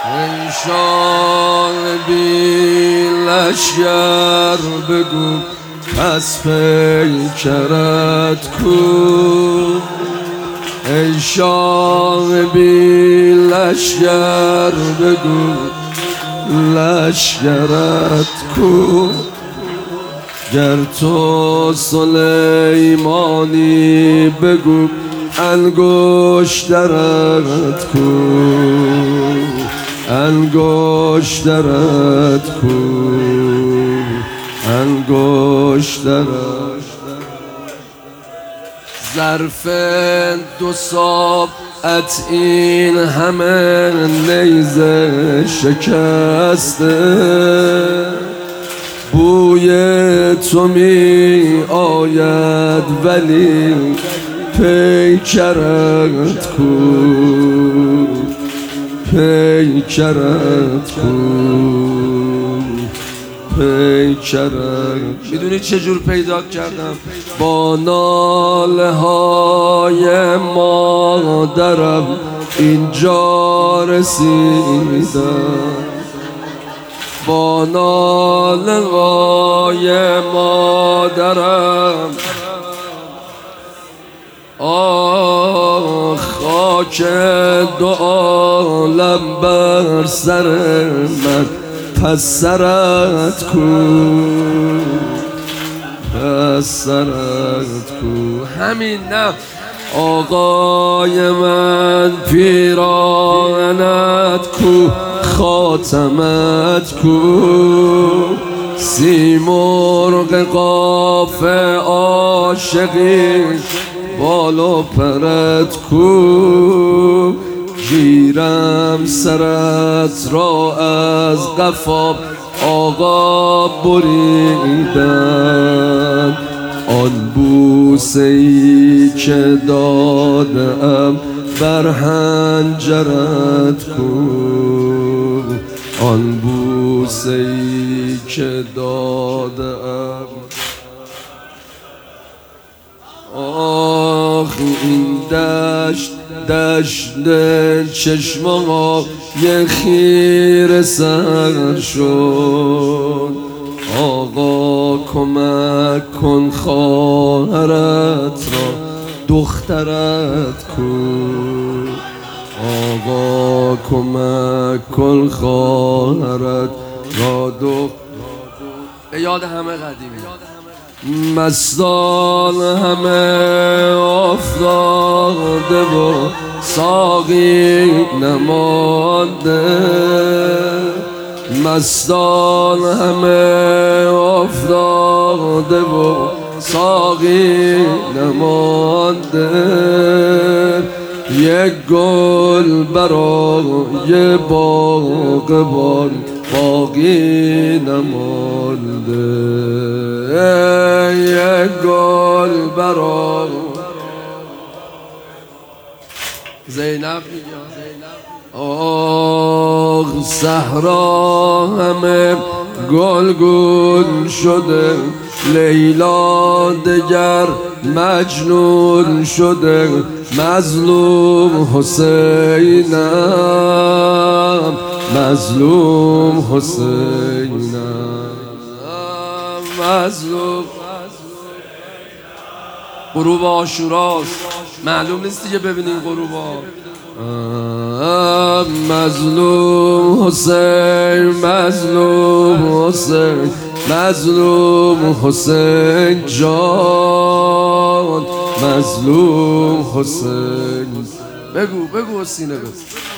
ای شاه بی لشگر بگو پس پیکرت کو. ای شاه بی لشگر بگو لشگرت کو. گر تو سلیمانی بگو انگشترت کو. انگشترت کو. انگشترت. ظرف دو ساعت این همه نیزه شکسته. بوی تو می آید ولی پیکرت کو. پیکرت کو. پیکرت. میدونی چجور پیدا کردم؟ با ناله های مادرم اینجا رسیدم. با ناله های مادرم آه خاک دو عالم بر سر من پس سرت کو. پس سرت کو. همین نه آقای من پیراهنت کو. خاتمت کو. سیمرغ قاف عاشقی بال و پرت کو. گیرم سرت را از قفا آقا بریدن. آن بوسه ای که دادم بر حنجرت کو. آن بوسه ای که دادم. آخ این دشت چشم‌ها یه خیره سر شد. آقا کمک کن خواهرت را دخترت کو. آقا کمک کن خواهرت را به یاد همه قدیمی. مستان همه افتاده و ساقی نمانده. مستان همه افتاده و ساقی نمانده. یک گل برای باغبان باقی نمانده. یک گل برای زینب. آه صحرا همه گلگون شده. لیلا دگر مجنون شده. مظلوم حسینم. مظلوم حسینم. مظلوم. غروب عاشوراست. معلوم نیست دیگه ببینین غروبا. مظلوم حسین. مظلوم حسین. مظلوم حسین جان. مظلوم حسین. بگو سینه بگو.